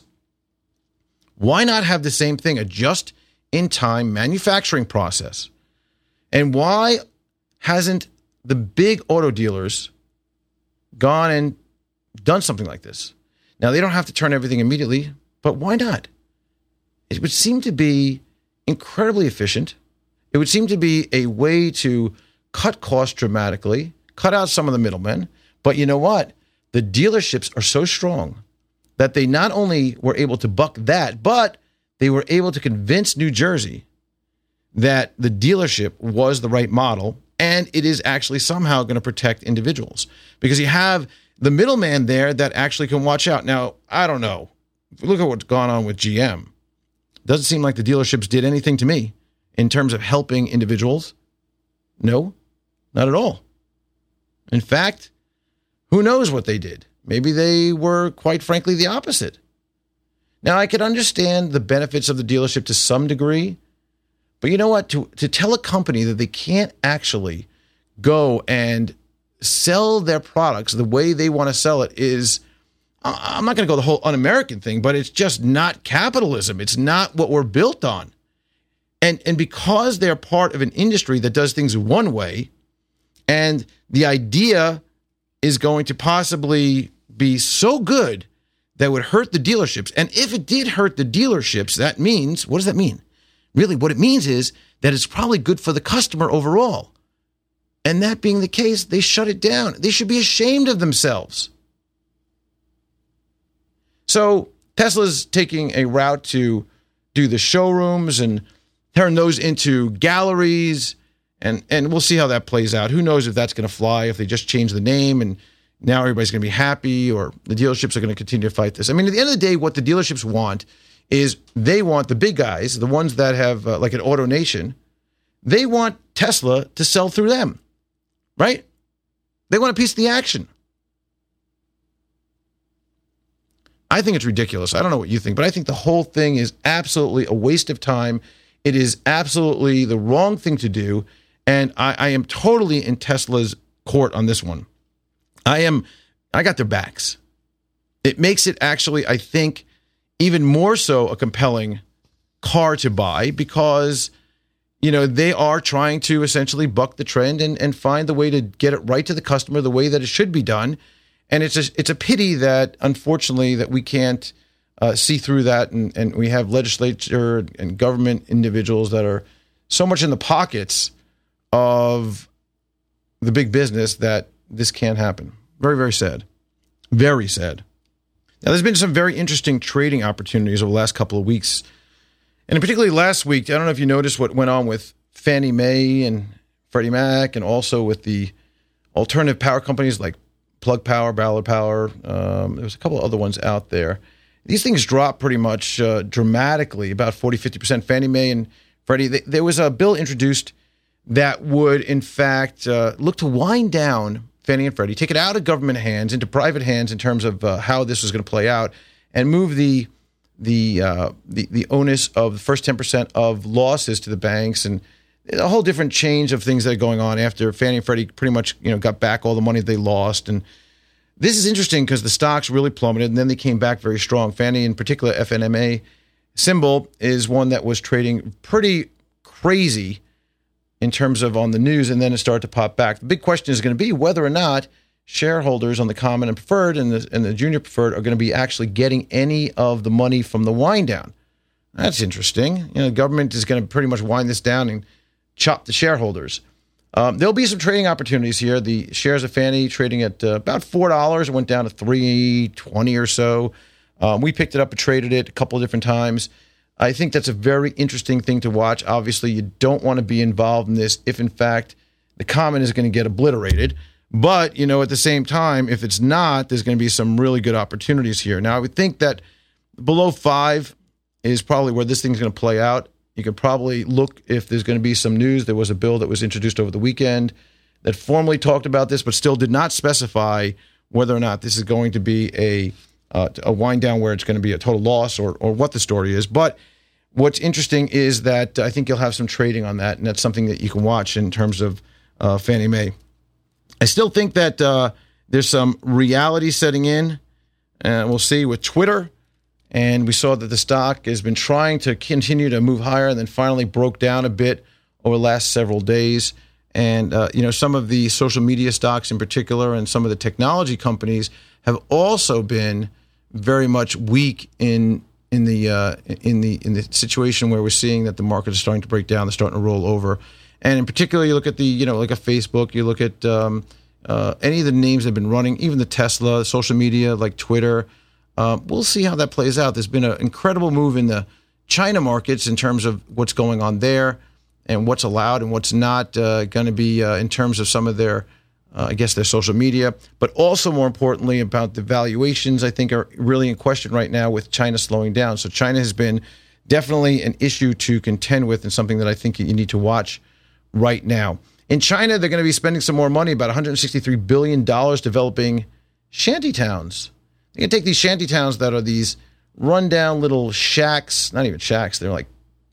Why not have the same thing, a just-in-time manufacturing process? And why hasn't the big auto dealers gone and done something like this? Now, they don't have to turn everything immediately, but why not? It would seem to be incredibly efficient. It would seem to be a way to cut costs dramatically, cut out some of the middlemen. But you know what? The dealerships are so strong that they not only were able to buck that, but they were able to convince New Jersey that the dealership was the right model, and it is actually somehow going to protect individuals. Because you have the middleman there that actually can watch out. Now, I don't know. If you look at what's gone on with GM, it doesn't seem like the dealerships did anything to me in terms of helping individuals. No, not at all. In fact, who knows what they did? Maybe they were, quite frankly, the opposite. Now, I could understand the benefits of the dealership to some degree, but you know what? To tell a company that they can't actually go and sell their products the way they want to sell it is, I'm not going to go the whole un-American thing, but it's just not capitalism. It's not what we're built on. And because they're part of an industry that does things one way, and the idea is going to possibly be so good that would hurt the dealerships. And if it did hurt the dealerships, that means, what does that mean? Really, what it means is that it's probably good for the customer overall. And that being the case, they shut it down. They should be ashamed of themselves. So Tesla's taking a route to do the showrooms and turn those into galleries. And we'll see how that plays out. Who knows if that's going to fly, if they just change the name and now everybody's going to be happy, or the dealerships are going to continue to fight this. I mean, at the end of the day, what the dealerships want is they want the big guys, the ones that have, like an AutoNation, they want Tesla to sell through them, right? They want a piece of the action. I think it's ridiculous. I don't know what you think, but I think the whole thing is absolutely a waste of time. It is absolutely the wrong thing to do. And I am totally in Tesla's court on this one. I got their backs. It makes it actually, I think, even more so a compelling car to buy because, you know, they are trying to essentially buck the trend and find the way to get it right to the customer the way that it should be done. And it's a pity that, unfortunately, that we can't see through that. And we have legislature and government individuals that are so much in the pockets of the big business that this can't happen. Very, very sad. Very sad. Now, there's been some very interesting trading opportunities over the last couple of weeks. And particularly last week, I don't know if you noticed what went on with Fannie Mae and Freddie Mac, and also with the alternative power companies like Plug Power, Ballard Power. There was a couple of other ones out there. These things dropped pretty much dramatically, about 40, 50%. Fannie Mae and Freddie, there was a bill introduced that would, in fact, look to wind down Fannie and Freddie, take it out of government hands into private hands in terms of how this was going to play out, and move the onus of the first 10% of losses to the banks, and a whole different change of things that are going on after Fannie and Freddie pretty much, you know, got back all the money they lost. And this is interesting because the stocks really plummeted, and then they came back very strong. Fannie, in particular, FNMA symbol, is one that was trading pretty crazy in terms of on the news, and then it started to pop back. The big question is going to be whether or not shareholders on the common and preferred and the junior preferred are going to be actually getting any of the money from the wind down. That's interesting. You know, the government is going to pretty much wind this down and chop the shareholders. There'll be some trading opportunities here. The shares of Fannie trading at about $4. It went down to $3.20 or so. We picked it up and traded it a couple of different times. I think that's a very interesting thing to watch. Obviously, you don't want to be involved in this if, in fact, the common is going to get obliterated. But, at the same time, if it's not, there's going to be some really good opportunities here. Now, I would think that below 5 is probably where this thing's going to play out. You could probably look if there's going to be some news. There was a bill that was introduced over the weekend that formally talked about this, but still did not specify whether or not this is going to be a wind down where it's going to be a total loss or what the story is. But what's interesting is that I think you'll have some trading on that, and that's something that you can watch in terms of Fannie Mae. I still think that there's some reality setting in, and we'll see with Twitter. And we saw that the stock has been trying to continue to move higher and then finally broke down a bit over the last several days. And, some of the social media stocks in particular and some of the technology companies have also been very much weak in the situation where we're seeing that the market is starting to break down, they're starting to roll over. And in particular, you look at like a Facebook, you look at any of the names that have been running, even the Tesla, social media like Twitter. We'll see how that plays out. There's been an incredible move in the China markets in terms of what's going on there and what's allowed and what's not going to be in terms of some of their, their social media. But also, more importantly, about the valuations, I think, are really in question right now with China slowing down. So China has been definitely an issue to contend with and something that I think you need to watch right now. In China, they're going to be spending some more money, about $163 billion, developing shanty towns. You can take these shanty towns that are these rundown little shacks, not even shacks, they're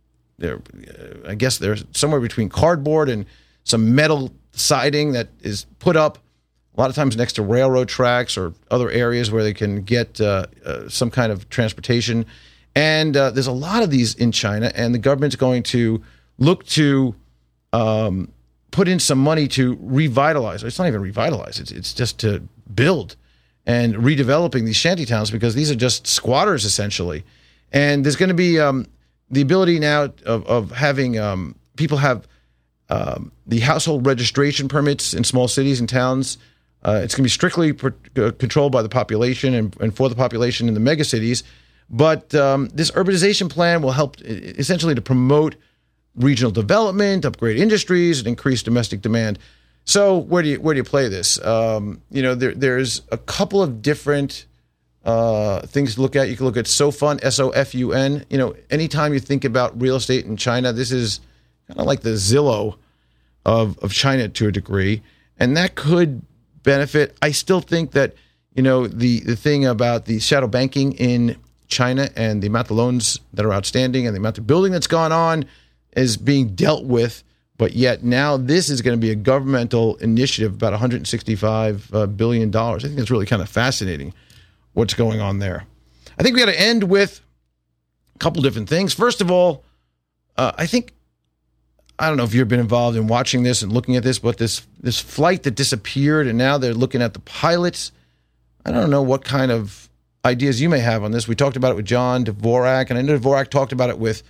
somewhere between cardboard and some metal siding that is put up a lot of times next to railroad tracks or other areas where they can get some kind of transportation. And there's a lot of these in China, and the government's going to look to put in some money to revitalize. It's not even revitalize, it's just to build and redeveloping these shanty towns because these are just squatters essentially. And there's going to be the ability now of having people have the household registration permits in small cities and towns. It's going to be strictly controlled by the population and for the population in the megacities. But this urbanization plan will help essentially to promote regional development, upgrade industries, and increase domestic demand. So where do you play this? There's a couple of different things to look at. You can look at SoFun, SOFUN. Anytime you think about real estate in China, this is kind of like the Zillow of China to a degree, and that could benefit. I still think that the thing about the shadow banking in China and the amount of loans that are outstanding and the amount of building that's gone on is being dealt with. But yet now this is going to be a governmental initiative, about $165 billion. I think it's really kind of fascinating what's going on there. I think we got to end with a couple different things. First of all, I don't know if you've been involved in watching this and looking at this, but this flight that disappeared and now they're looking at the pilots. I don't know what kind of ideas you may have on this. We talked about it with John Dvorak, and I know Dvorak talked about it with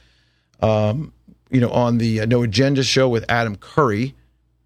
on the No Agenda show with Adam Curry.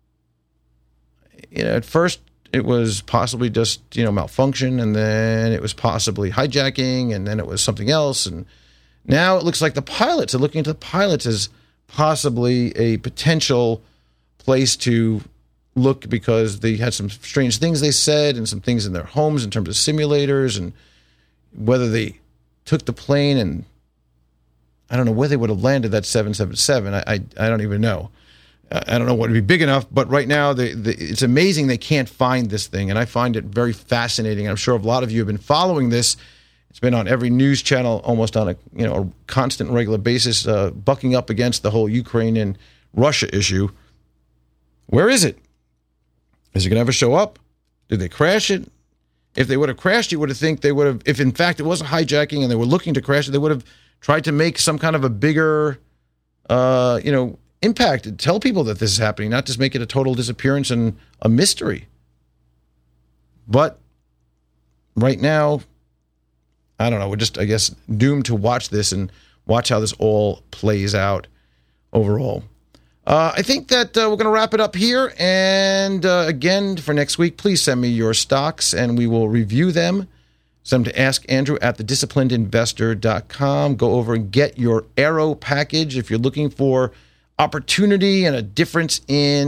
At first it was possibly just, malfunction, and then it was possibly hijacking, and then it was something else. And now it looks like the pilots are looking into the pilots as possibly a potential place to look because they had some strange things they said and some things in their homes in terms of simulators and whether they took the plane and I don't know where they would have landed that 777. I don't even know. I don't know what would be big enough, but right now it's amazing they can't find this thing, and I find it very fascinating. I'm sure a lot of you have been following this. It's been on every news channel almost on a constant, regular basis, bucking up against the whole Ukraine and Russia issue. Where is it? Is it going to ever show up? Did they crash it? If they would have crashed, you would have think they would have, if in fact it was a hijacking and they were looking to crash it, they would have tried to make some kind of a bigger, impact and tell people that this is happening, not just make it a total disappearance and a mystery. But right now, I don't know. We're just, I guess, doomed to watch this and watch how this all plays out overall. I think that we're going to wrap it up here. And again, for next week, please send me your stocks and we will review them. Send them to askandrew@thedisciplinedinvestor.com. Go over and get your Arrow package if you're looking for opportunity and a difference in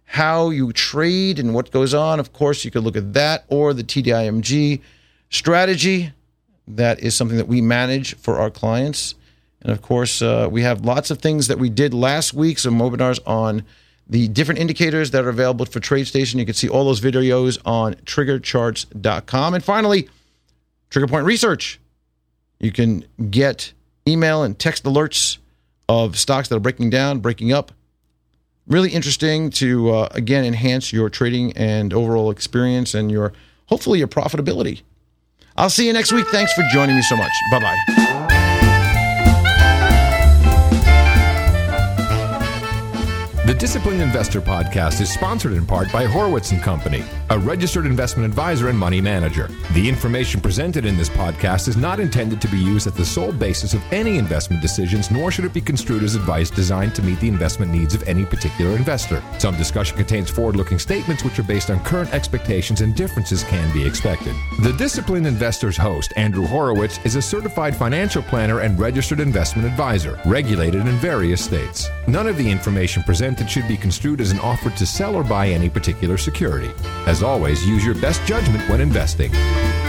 how you trade and what goes on, of course, you could look at that or the TDIMG strategy. That is something that we manage for our clients. And, of course, we have lots of things that we did last week, some webinars on the different indicators that are available for TradeStation. You can see all those videos on triggercharts.com. And finally, Trigger Point Research. You can get email and text alerts of stocks that are breaking down, breaking up. Really interesting to, again, enhance your trading and overall experience and hopefully your profitability. I'll see you next week. Thanks for joining me so much. Bye-bye. The Disciplined Investor Podcast is sponsored in part by Horowitz & Company, a registered investment advisor and money manager. The information presented in this podcast is not intended to be used as the sole basis of any investment decisions, nor should it be construed as advice designed to meet the investment needs of any particular investor. Some discussion contains forward-looking statements which are based on current expectations, and differences can be expected. The Disciplined Investor's host, Andrew Horowitz, is a certified financial planner and registered investment advisor, regulated in various states. None of the information presented should be construed as an offer to sell or buy any particular security. As always, use your best judgment when investing.